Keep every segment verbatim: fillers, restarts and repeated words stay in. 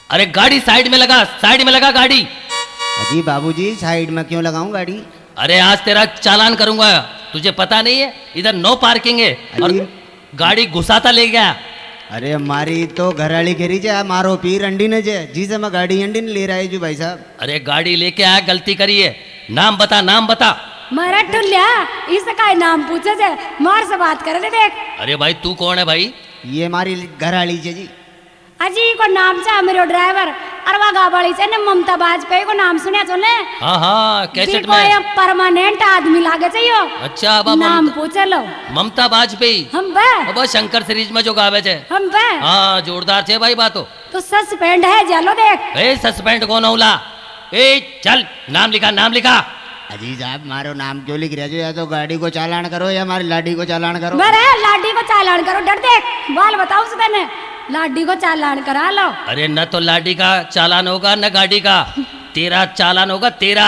अरे गाड़ी साइड में लगा, साइड में लगा गाड़ी। अजी बाबूजी साइड में क्यों लगाऊं गाड़ी? अरे आज तेरा चालान करूंगा, तुझे पता नहीं है इधर नो पार्किंग है और अजी गाड़ी घुसाता ले गया। अरे हमारी तो घर वाली घेरी जे मारो पीर अंडी ने जे जी से मैं गाड़ी अंडी ने ले रहा है जो भाई साहब। अरे गाड़ी लेके आया, गलती करी है। नाम बता, नाम बता। मारा टुल्ल्या इसका नाम पूछे जे मार से बात करे दे देख। अरे भाई तू कौन है भाई? ये हमारी घर वाली जे जी। अजी को नाम चा मेरो ड्राइवर अरवा गाबाड़ी से ने ममता बाजपेयी को नाम सुने चले। हाँ हाँ कैसेट को में। ये परमानेंट आदमी लागे चाहिए। अच्छा अब नाम ममता, पूछे लो। ममता बाजपेयी। हम बे अब शंकर सीरीज में जो गावे छे। हम बे हाँ जोरदार छे भाई बातो। तो सस्पेंड है जालो देख। ए सस्पेंड कौन होला? ए चल नाम लिखा, नाम लिखा। अजी साहब मारो नाम क्यों लिख रहे हो? या तो गाड़ी को चालान करो या हमारी लाडी को चालान करो। बरे लाडी को चालान करो, डर देख बाल बताओ उसने ने लाडी को चालान करा लो। अरे न तो लाडी का चालान होगा न गाड़ी का, तेरा चालान होगा तेरा।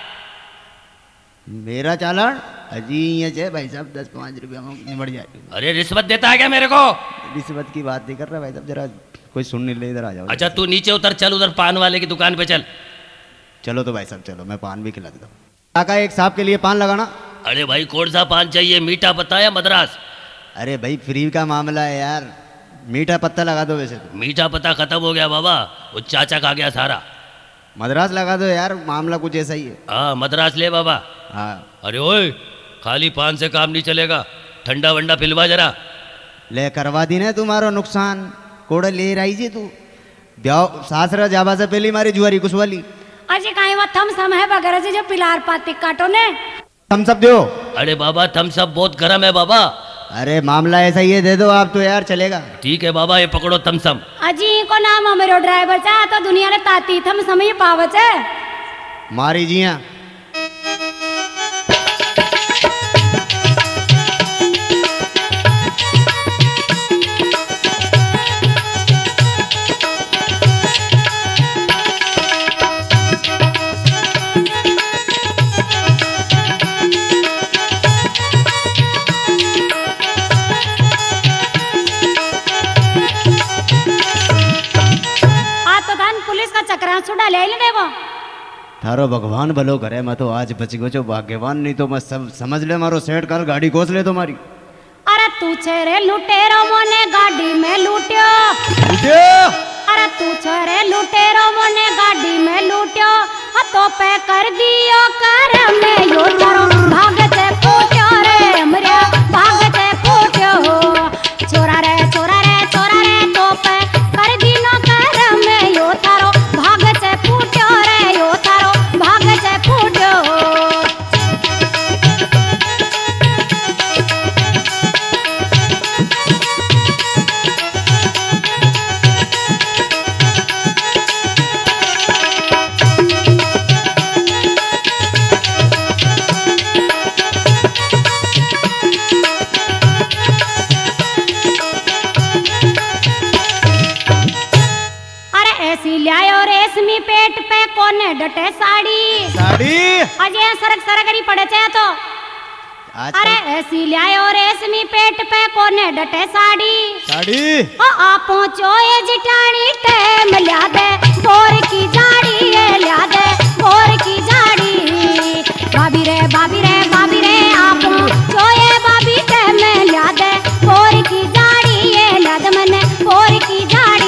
मेरा चालान अजी ये जे भाई साहब दस पाँच रुपया में निबड़ जाएगी। अरे रिश्वत देता है क्या मेरे को? रिश्वत की बात नहीं कर रहा भाई साहब, जरा कोई सुन नहीं ले, इधर आ जाओ। अच्छा तू नीचे उतर, चल उधर पान वाले की दुकान पे चल। चलो तो भाई साहब चलो, मैं पान भी खिला देता हूँ। काका एक साहब के लिए पान लगाना। अरे भाई कौन सा पान चाहिए, मीठा पत्ता या मद्रास? अरे भाई फ्री का मामला है यार, मीठा पत्ता लगा दो। वैसे तो मीठा पत्ता खत्म हो गया बाबा, वो चाचा खा गया सारा। मद्रास लगा दो यार, मामला कुछ ऐसा ही है। हाँ मद्रास ले बाबा। हाँ अरे ओए खाली पान से काम नहीं चलेगा, ठंडा वंडा पिलवा जरा। ले करवा दी ने तुम्हारो नुकसान, कोड़े ले रही जी तू ब्याह सासरा जाबा से पहली मारी जुआरी कुछ वाली। अजी कहीं वो थम सम है वगैरह से जो पिलार पाती काटो ने। हम सब दो। अरे बाबा थम सब बहुत गर्म है बाबा। अरे मामला ऐसा ही है, दे दो आप तो यार चलेगा। ठीक है बाबा ये पकड़ो थम सम। अजी को नाम है मेरो ड्राइवर चा तो दुनिया ने ताती थम समय पावच है। मारी जिया चक्रा छुड़ा ले ले वो। थारो भगवान भलो करे, मैं तो आज बच गयो जो भाग्यवान, नहीं तो मैं सब समझ ले मारो सेठ कल गाड़ी घोस ले तुम्हारी। अरे तू छेरे लुटेरो मोने गाड़ी में लूटियो। अरे तू छेरे लुटेरो मोने गाड़ी में लूटियो, तो पे कर दियो कर में यो थारो भाग से फूटियो रे मरिया भाग से फूटियो। छोरा रे छोरा रे छोरा रे तो पे कर दिनो कर में यो थारो भाग से फूटियो रे यो थारो भाग से फूटियो। रेशमी पेट पे कोने डटे साड़ी साड़ी अजय सरक सरक करी पड़े चाहे तो। अरे ऐसी लायो रेशमी पेट पे कोने डटे साड़ी साड़ी ओ आप पहुंचो ये जिटानी टेम ल्या दे बोर की जाड़ी ये ल्या दे बोर की जाड़ी। भाभी रे भाभी रे भाभी रे आप पहुंचो ये भाभी टेम ल्या दे बोर की जाड़ी ये ल्या दे मैंने बोर की जाड़ी।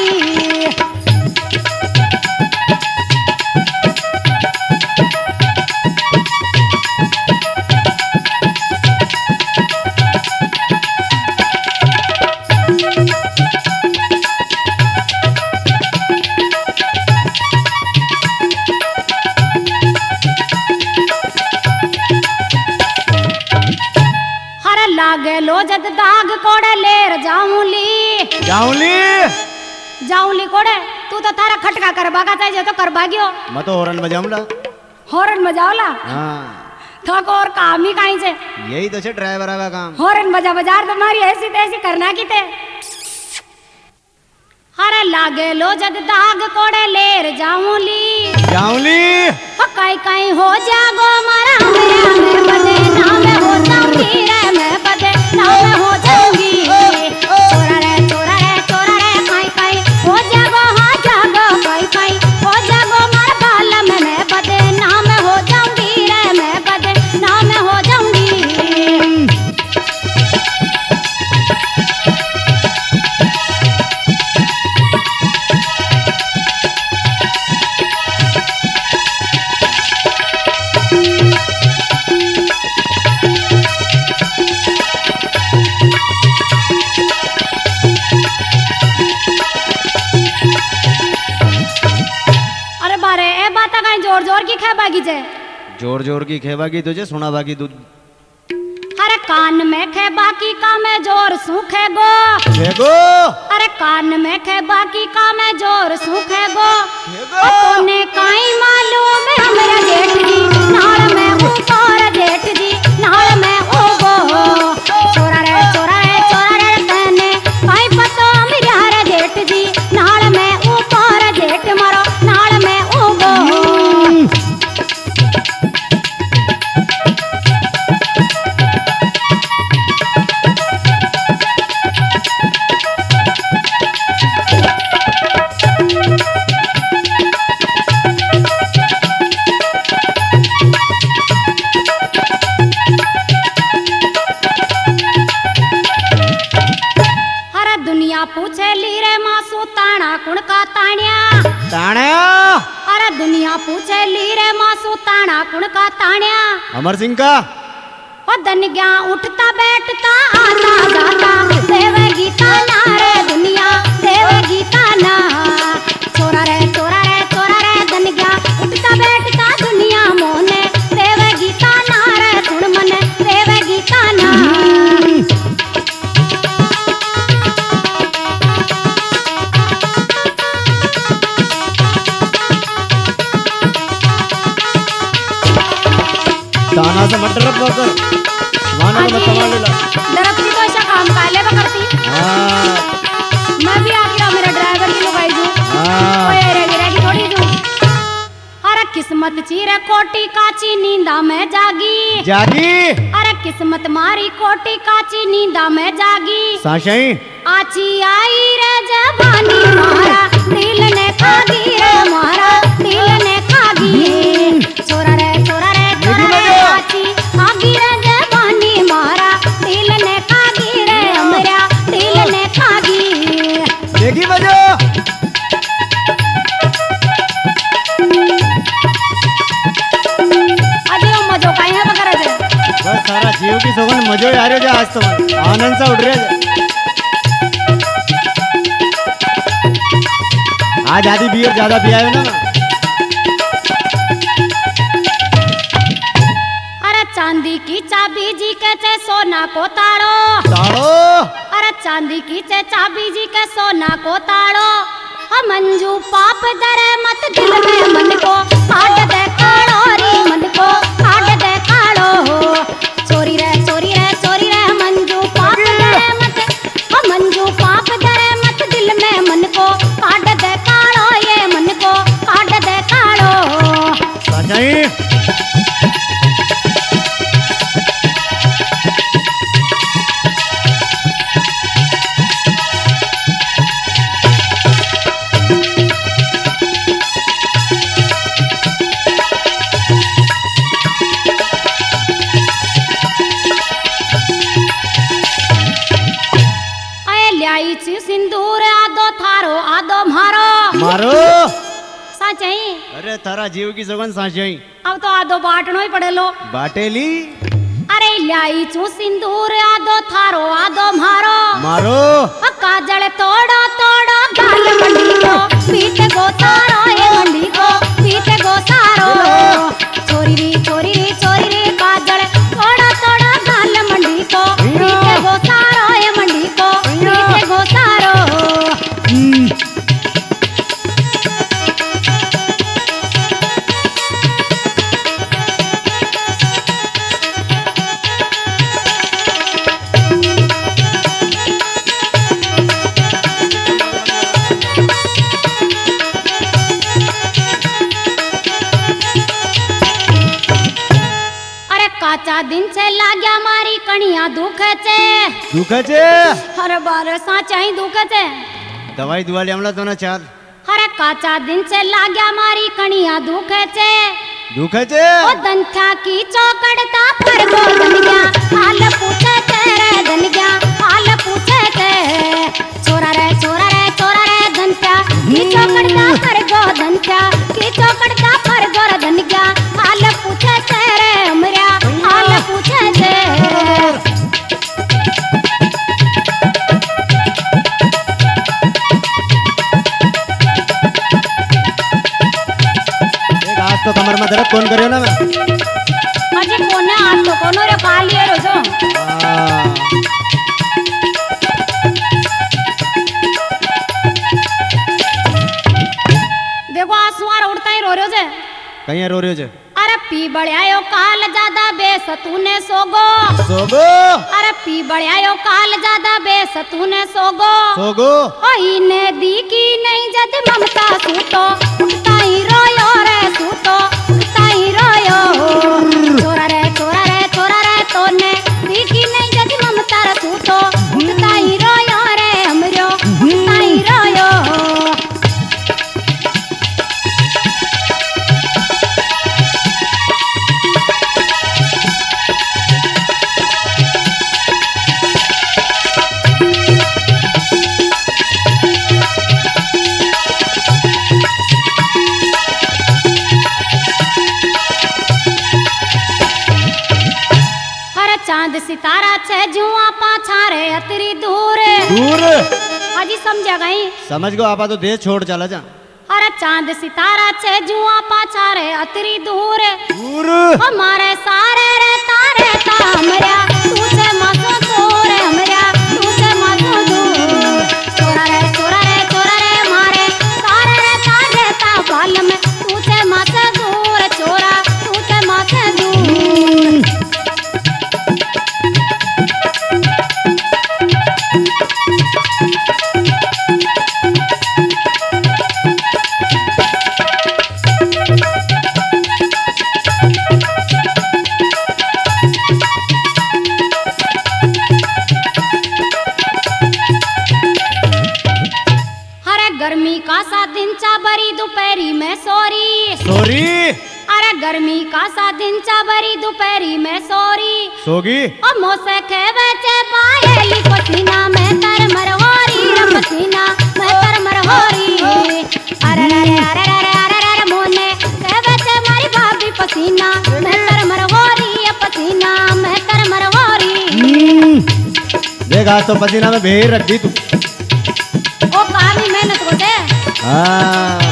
लागे लो जद दाग कोड़े लेर जाऊंली जाऊंली जाऊंली कोड़े तू तो थारा खटका कर भागा चाहिए तो कर भागियो। मैं तो हॉर्न बजाऊंला। हॉर्न बजाओला हाँ थको और काम ही कहीं से यही तो छे ड्राइवर का काम। हॉर्न बजा बजार तुम्हारी ऐसी तैसी करना की ते। हरे लागे लो जद दाग कोड़े लेर जाऊंली जाऊंली कई कई हो जागो मारा मेरे बदे नाम हो जाऊंगी रे मैं बदे नाम हो जाऊंगी। छोरा रे छोरा रे छोरा रे कई कई हो जागो हाँ जागो कई जोर की खे बागी जे जोर जोर की खेवा की तुझे सुना बाकी तू अरे कान में खे बाकी का में जोर सूखे गो खेगो अरे कान में खे बाकी का में जोर सूखे गो खेगो तूने काई मालूम है हमरा जेठ जी नाल में ऊपर जेठ जी नाल में ओगो चोरा रे चोरा रे चोरा रे तने काई पतो हमरा रे जेठ जी नाल में ऊपर जेठ मारो नाल में ओगो पूछे ली रे मासू ताना कुण का ताण्या ताण्या अरे दुनिया पूछे ली रे मासू ताना कुण का ताण्या अमर सिंह का ओ दन गया उठता बैठता आता जाता देवे गीता ना रे दुनिया देवे गीता ना चोरा रे चोरा रे चोरा रे दन गया उठता बैठता दुनिया मोने देवे गीता ना रे सुन मन देवे गीता ना ताना से मटर पकड़ माना मत संभालेला दरपती तो ऐसा काम काले करती हां मैं भी आखिर मेरा ड्राइवर की लगाई दूं हां ओए रेगी रेगी थोड़ी दूं अरे किस्मत चीरे कोटी काची नींदा में जागी जागी अरे किस्मत मारी कोटी काची नींदा में जागी साशाई आची आई रे जवानी मारा दिल ने खागी रे मारा दिल ने खागी छोरा रे छोरा रे छोरा रे आची आगी रे जवानी मारा दिल ने खागी रे हमरा दिल ने खागी देखी बजो अजय मजो काई है बकरा जे बस सारा जीव की सोगन मजो आ रहे आज तो आनंद सा उड़ रहे आज आधी बियर ज्यादा पियायो ना अरे चांदी की चाबी जी के चे सोना को ताड़ो ताड़ो अरे चांदी की चे चाबी जी के सोना को ताड़ो हम मंजू पाप दरे मत दिल में मन को काट दे काड़ो रे मन को काट दे काड़ो चोरी रे चोरी रे चोरी रे मंजू पाप दरे मत हम मंजू पाप दरे मत दिल में मन को काट दे काड़ो ये मन को काट दे काड़ो साजाई सिंदूर आदो थारो आदो मारो मारो साचाई अरे थारा जीव की सोगन साचाई अब तो आदो बाटनो ही पड़ेलो बाटेली अरे लाई चू सिंदूर आदो थारो आदो मारो मारो काजल तोड़ो तोड़ो गाल मंडी को पीठ को तारो ये मंडी को पीठ को तारो चोरी री चोरी री चोरी री काजल तोड़ो तोड़ो गाल मंडी को पीठ को तारो ये मंडी को पीठ को तारो काचा दिन से लाग्या मारी कणिया दुखे छे दुखे छे हर बार साचा ही दुखे छे दवाई दुआ ले हमला तो ना चाल हरे काचा दिन से लाग्या मारी कणिया दुखे छे दुखे छे ओ दंथा की चौकड़ता पर गो दन गया हाल पूछे तेरे दन गया हाल पूछे ते छोरा रे छोरा रे छोरा रे दंथा की चौकड़ता पर गो दंथा की चौकड़ता पर गो दन गया हाल पूछे तेरे हमरा हाल पूछे ते तो कमर में दर्द कौन करियो ना मैं अजी कोने आज तो कोनो रे काली है रोजो हाँ। देखो आंसुआर उड़ता ही रो रहे हो जे कहीं रो रहे हो जे अरे पी बड़ायो काल ज्यादा बेस तूने सोगो सोगो अरे पी बड़ायो काल ज्यादा बेस तूने सोगो सोगो ओही ने दी की नहीं जद ममता सूतो उठता ही रोयो रे सूतो उठता ही रोयो छोरा रे छोरा रे छोरा रे तोने दी की नहीं जद ममता रे सूतो उठता ही रोयो रे हमरो उठता ही रोयो चांद सितारा छे जुआ पाछा रे अतरी दूर दूर हाजी समझ गई समझ गो आपा तो देश छोड़ चला जा अरे चांद सितारा छे जुआ पाछा रे अतरी दूर दूर हमारे सारे रे तारे ता हमरा तू छे मासो दूर हमरा तू छे मासो दूर छोरा रे छोरा रे छोरा रे मारे सारे रे तारे ता बाल में तू छे मासो दूर छोरा तू छे मासो दूर गर्मी का सा दिन चा बरी दोपहरी में सोरी सोरी अरे गर्मी का सा दिन चा बरी दोपहरी में सोरी सोगी ओ मोसे खेवे चे पायली पसीना में तर मरहोरी रे पसीना में तर मरहोरी अरे अरे अरे अरे अरे अरे मोने खेवे चे मारी भाभी पसीना में तर मरहोरी ये पसीना में तर मरहोरी देख आज तो पसीना में भेड़ रख दी तू ओ कामी मेहनत होते हाँ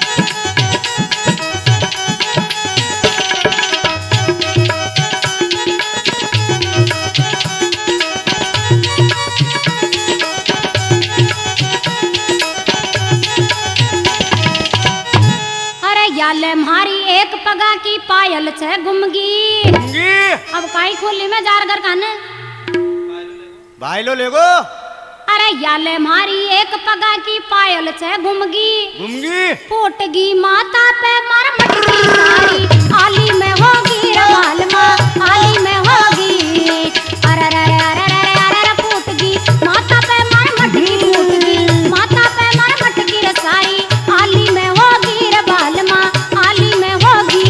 अरे याले मारी एक पगा की पायल छे गुमगी अब काई खोली में जार कर काने भाई लो लेगो अरे याले मारी एक पगा की पायल छे गुमगी गुमगी फूटगी माता पे मर मटकी सारी आली में होगी रवाल माँ आली में होगी अरे अरे अरे अरे अरे फूटगी माता पे मर मटकी फूटगी माता पे मर मटकी रे सारी आली में होगी रवाल माँ आली में होगी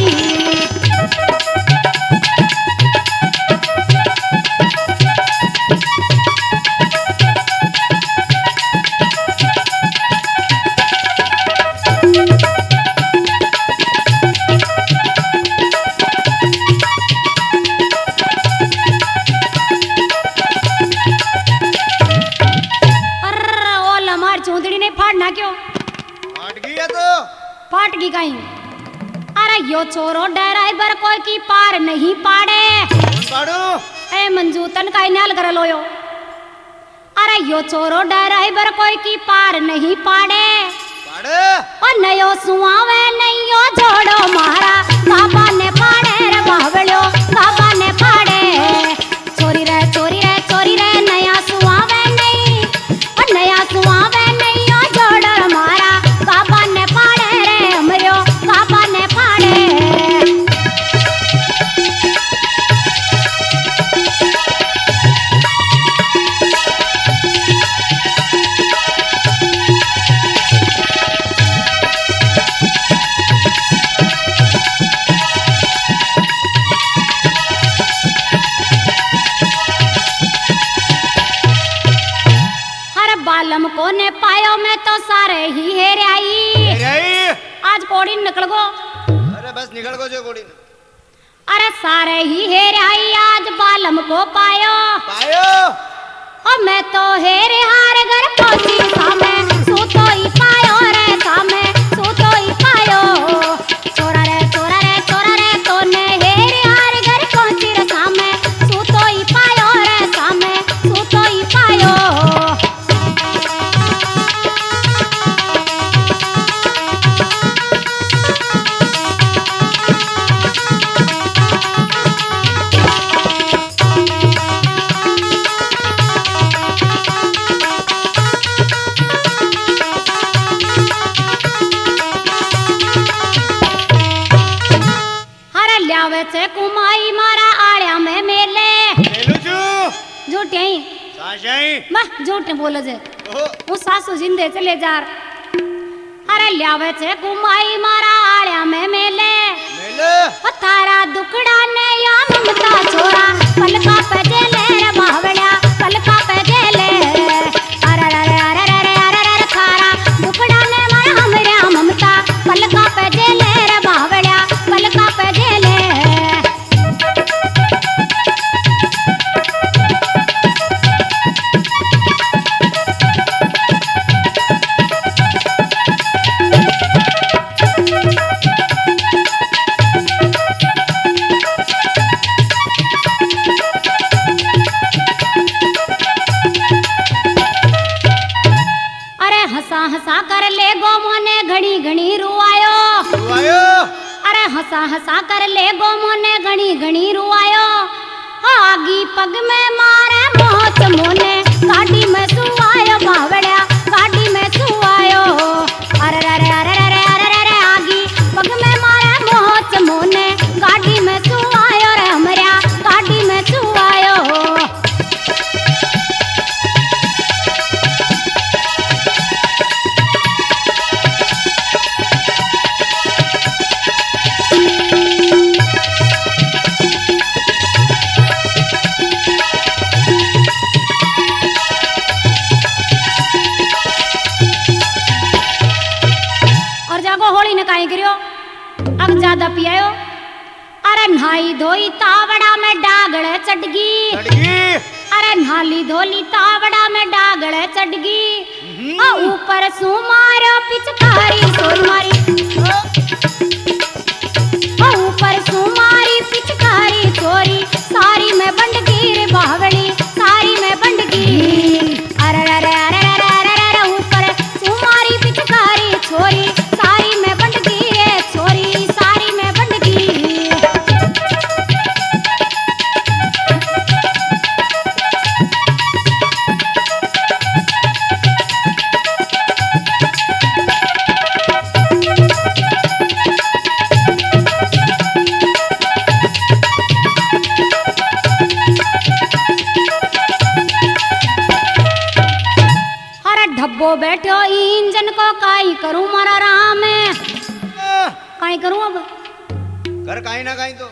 फाट गई कहीं अरे यो छोरो ड्राइवर कोई की पार नहीं पाड़े पाड़ो ए मंजूतन का नाल कर लो यो अरे यो छोरो ड्राइवर कोई की पार नहीं पाड़े पाड़े और नयो सुआवे नयो जोड़ो मारा बाबा ने पाड़े रे बावड़ो बाबा ने पाड़े चोरी रे चोरी रे चोरी रे नया सुआवे नहीं और नया सुआवे नयो जोड़ो मारा बाबा ने पाड़े रे हमरो बाबा ने पाड़े बालम को ने पायो में तो सारे ही हेरे आई आज कोड़ी निकल गो अरे बस निकल गो जो कोड़ी अरे सारे ही हेरे आई आज बालम को पायो पायो और मैं तो हेरे हार घर पहुंची सामे सो तो ही पायो रे सामे सो तो ही पायो छोरा रे छोरा छे कुमाई मारा आड़िया में मेले मेलू छु झूठ यही साशाई मैं झूठ बोले जे ओ वो सासू जिंदे चले जार अरे ल्यावे छे कुमाई मारा आड़िया में मेले मेले ओ थारा दुखड़ा ने या ममता छोरा पलका पे जेले रे बावड़िया पलका पे जेले अरे अरे अरे अरे अरे अरे थारा दुखड़ा ने मारा हमरे ममता पलका पे जेले रे बावड़िया पलका पे जेले हंसा हंसा कर ले गो मोने घड़ी घड़ी रुआयो रुआयो अरे हंसा हंसा कर ले गो मोने घड़ी घड़ी रुआयो आगी पग में मारे मोहत मोने गाड़ी में सुआयो बावड़िया गाड़ी में सुआयो अरे अरे अरे अरे अरे अरे आगी पग में मारे मोहत मोने गाड़ी में सुआयो रे हमरिया गाड़ी में सुआयो अब ज्यादा पियायो अरे नहाई धोई तावड़ा में डागड़े चढ़गी अरे नहाली धोली तावड़ा में डागड़े चढ़गी ऊपर सु मारो पिचकारी सोरी मारी ऊपर सु मारी पिचकारी चोरी सारी में बंडगी रे बावड़ी सारी में बंडगी अरे अरे अरे अरे अरे ऊपर सु मारी पिचकारी चोरी सारी में बंडगी रे चोरी सारी में बंडगी ढब्बो बैठो इंजन को काई करूं मारा राम काई करूं अब कर काई ना काई तो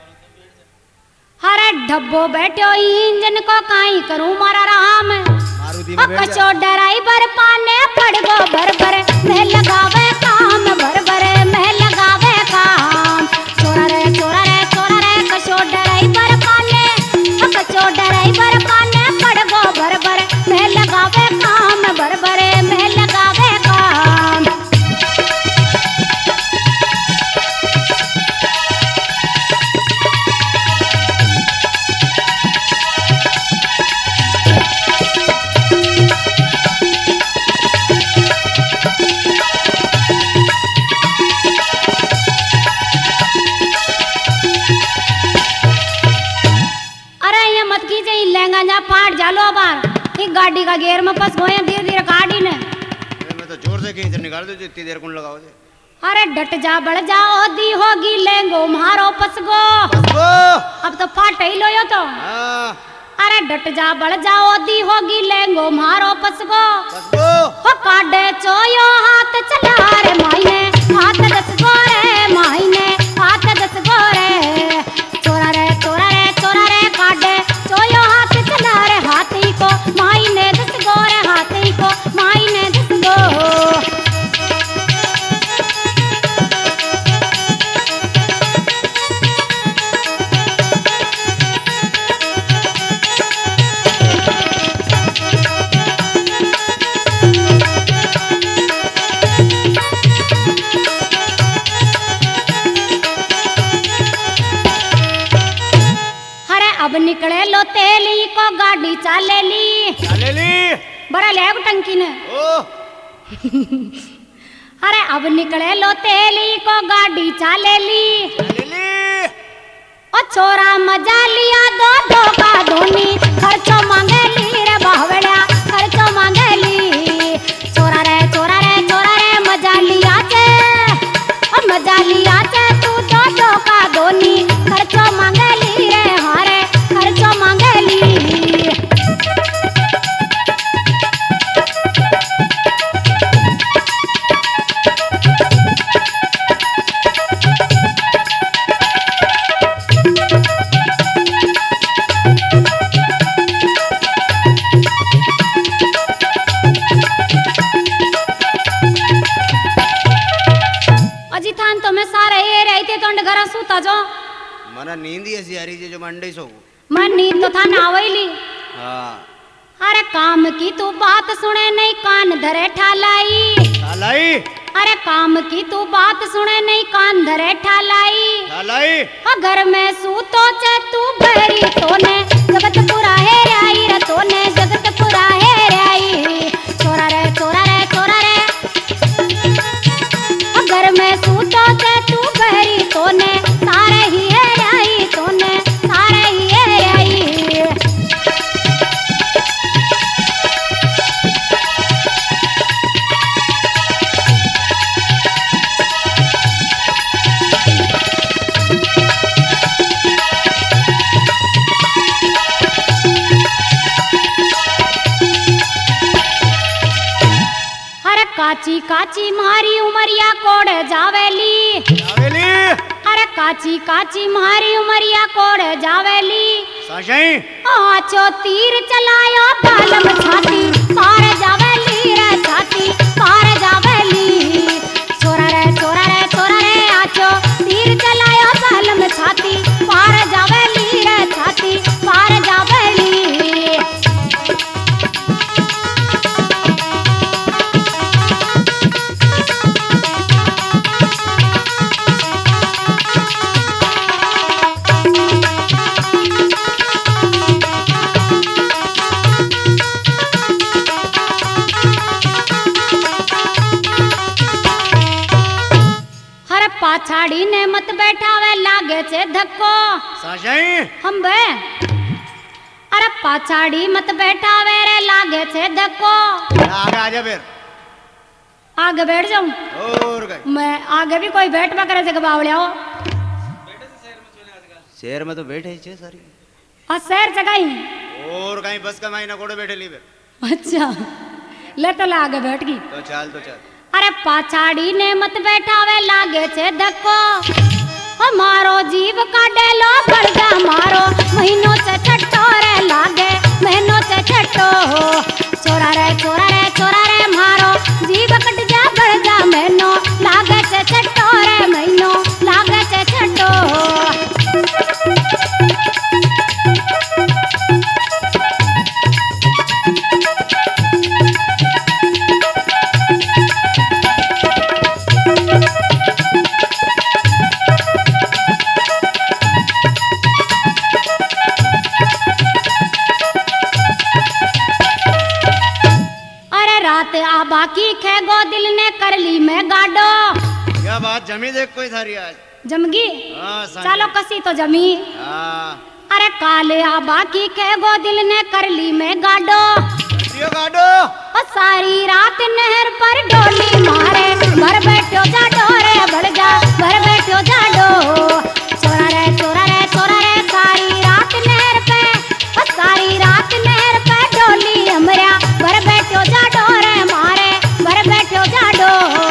हरे ढब्बो बैठो इंजन को काई करूं मारा राम मारुति में बैठ जा कचो ड्राइवर पाने पड़ गो भर भर मैं लगावे काम भर भर मैं लगावे काम चोरा रे चोरा रे चोरा रे कचो ड्राइवर पाने कचो ड्राइवर पाने पड़ गो भर भर मैं लगावे काम भर भर मैं लगावे काम फाट जालो बार एक गाड़ी का गेयर में फंस गए धीरे धीरे गाड़ी ने मैं तो जोर से कहीं से निकाल दो इतनी देर कौन लगाओ दे अरे डट जा बढ़ जाओ दी होगी लेंगो मारो फंस गो अब तो फाट ही लो यो तो हां अरे डट जा बढ़ जाओ दी होगी लेंगो मारो फंस गो हो काडे चोयो हाथ चला रे माईने हाथ दस गो रे माईने हाथ दस गो रे चोरा रे चोरा रे चोरा रे काडे चोयो हाथ चला रे हाथी को माईने दस गो रे हाथी को माईने दस गो अब निकले लो तेली को गाड़ी चाले ली चाले ली बड़ा ले टंकी ने ओ अरे अब निकले लो तेली को गाड़ी चाले ली चाले ली ओ छोरा मजा लिया दो दो का धोनी खर्चो मांगे ली रे बावड़ा खर्चो मांगे ली छोरा रे छोरा रे छोरा रे मजा लिया चे ओ मजा लिया चे तू दो दो का धोनी खर्चो मने सारे ये रहते तो अंड घर सूता जो मना नींद ही ऐसी आ रही है जो मंडे सो मन नींद तो था ना वैली। हाँ अरे काम की तू बात सुने नहीं कान धरे ठालाई ठालाई अरे काम की तू बात सुने नहीं कान धरे ठालाई ठालाई अगर मैं सूतो चे तू बहरी तोने जगत पूरा है राई रे तोने जगत पूरा है राई चोरा रे चोरा रे चोरा रे अगर मैं सूतो चे तू बहरी तोने सारे ही है राई तोने सारे ही है राई। काची काची मारी उमरिया कोड़ जावेली जावेली अरे काची काची मारी उमरिया कोड़ जावेली साशाई आचो तीर चलायो बालम छाती पार जावेली रे छाती पार जावेली छोरा रे छोरा रे छोरा रे आचो तीर चलायो बालम छाती पार जावेली रे छाती पार जावेली। पाछाड़ी ने मत बैठावे लागे छे धक्को साशाई हम बे अरे पाछाड़ी मत बैठावे रे लागे छे धक्को आगे आ जा फिर आगे बैठ जाऊं और गई मैं आगे भी कोई बैठ पा करे से बावलिया हो शहर में तो बैठे छे सारी आ शहर जगह और कहीं बस का महीना कोड़े बैठे ली अच्छा ले तो ला आगे बैठ गई तो चल तो चल अरे पाछाड़ी ने मत बैठावे लागे छे धक्को हमारो जीव का डेलो बड़गा मारो महीनों से छट्टो रे लागे महीनों से छट्टो चोरा रे चोरा रे चोरा रे मारो जीव कट जा बड़गा महीनों लागे से छट्टो रे महीनों लागे से छट्टो। बाकी खे गो दिल ने कर ली मैं गाडो क्या बात जमी देख कोई थारी आज जमगी चलो कसी तो जमी अरे काले आ बाकी खे गो दिल ने कर ली मैं गाडो गाडो और सारी रात नहर पर डोली मारे भर बैठो जा डोरे बढ़ जा भर बैठो जा डो चोरा रे चोरा रे चोरा रे सारी रात नहर पे और सारी रात नहर पे डोली हमरा भर बैठो जा डोरे मारे भर बैठो जा डो।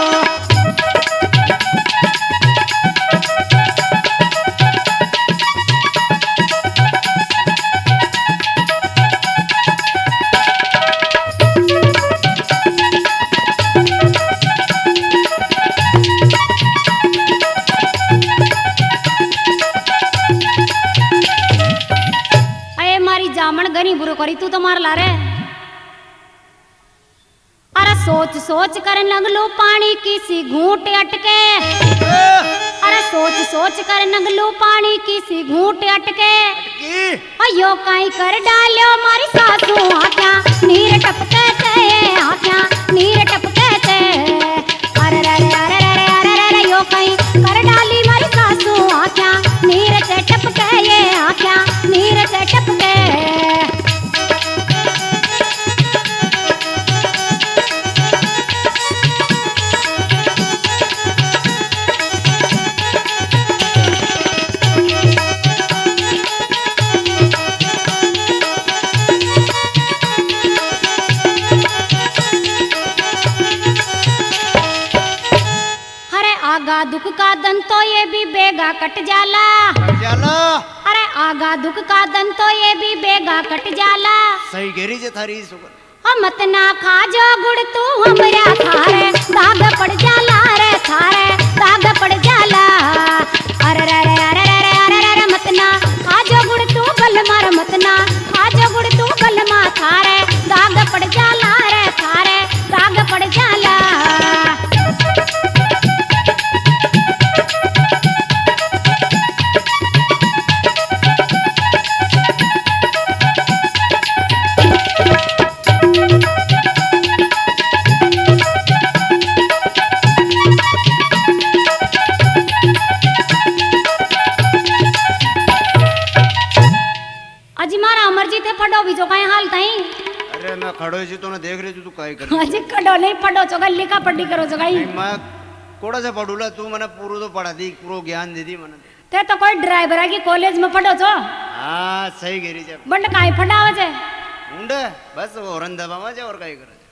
जामन गनी बुरो करी तू तो मार ला रे अरे सोच सोच कर नगलू पानी किसी घूंट अटके अरे सोच सोच कर नगलू पानी किसी घूंट अटके अयो काई कर डालो मारी सासू आख्या नीर टपके ते आख्या नीर टपके ते अरे रे अरे रे अरे रे यो काई कर डाली मारी सासू आख्या नीर से टपके ये आख्या नीर से टपके। आगा दुख का दन तो ये भी बेगा कट जाला जाला अरे आगा दुख का दन तो ये भी बेगा कट जाला सही गेरी जे थारी सुगर हम मत ना खा जो गुड़ तू हमरा थारे दाग पड़ जाला रे थारे दाग पड़ जाला खड़ो छी तो ना देख रही तू काय कर अजी कड़ो नहीं पढ़ो चो गई लिखा पढ़ी करो चो गई मैं कोड़ा से पढ़ूला तू मने पूरो तो पढ़ा दी पूरो ज्ञान दे दी मने ते तो कोई ड्राइवर है की कॉलेज में पढ़ो चो हां सही गिरी जब बंड काई फटावे छे उंडे बस ओरन दबावा जे और काय करे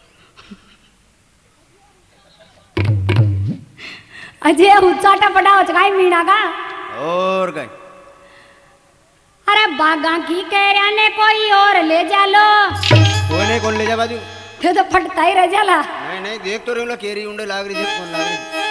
अजय उच्चाटा पढ़ाओ चो गई मीणा का और काय अरे बागा की कह रहा ने कोई और ले जा लो कोई नहीं कौन ले जा बाजू ते तो फटता ही रह जाला नहीं नहीं देख तो रही केरी उंडे लाग रही है कौन लाग रही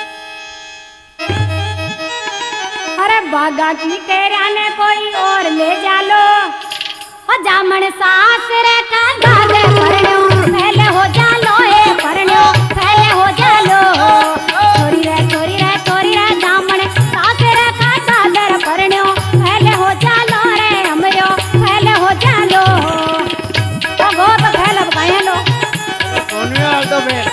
अरे बागा की कह रहा ने कोई और ले जा लो ओ जामन सास रे का गाले परण्यो पहले हो जा लो ए परण्यो पहले हो जा लो छोरी रे छोरी रे छोरी रे जामन सास रे का गाले परण्यो पहले हो जा लो रे हमरो पहले हो जा लो तो गो तो पहले बताया लो कौन में आ तो फिर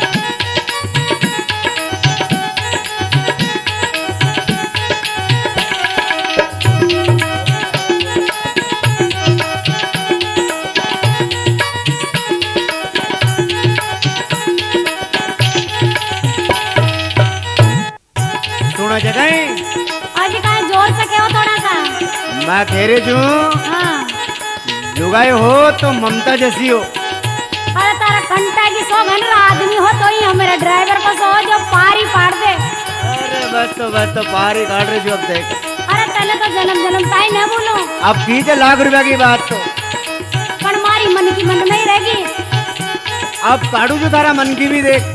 सुना जगह आज का जोर से कहो थोड़ा सा मैं कह रही हूँ हाँ लुगाई हो तो ममता जैसी हो अरे तारा कंटा की सौ घन आदमी हो तो ही हमारे ड्राइवर को सो जो पारी पाड़ दे अरे बस तो बस तो पार ही काट रही अब देख अरे पहले तो जन्म जन्म ताई न बोलो अब कीजिए लाख रुपया की बात तो पर मारी मन की मन नहीं रहेगी अब काटू जो तारा मन की भी देख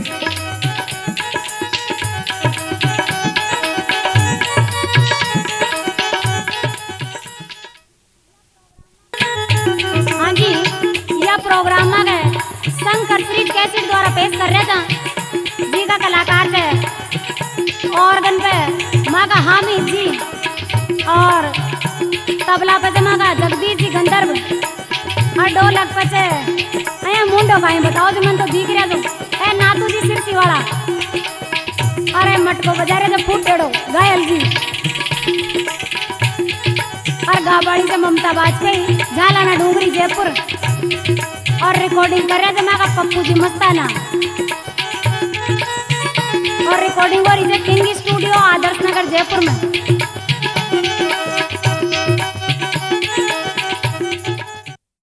हाँ जी यह प्रोग्राम में गए शंकर श्री कैसेट द्वारा पेश कर रहे थे जी का कलाकार थे ऑर्गन पे माँ का हामिद जी और तबला पे माँ का जगदीश जी गंधर्व और ढोलक पे से अरे मुंडो भाई बताओ जो मन तो दिख रहा तो ए नातू जी सिरसी वाला अरे मटको बजा रहे थे फूटेड़ो घायल जी और गाबाड़ी से ममता बाजपेयी झालाना डूंगरी जयपुर और रिकॉर्डिंग कर रहे थे मैं का पप्पू जी मस्ताना और रिकॉर्डिंग हो रही थी किंग स्टूडियो आदर्श नगर जयपुर में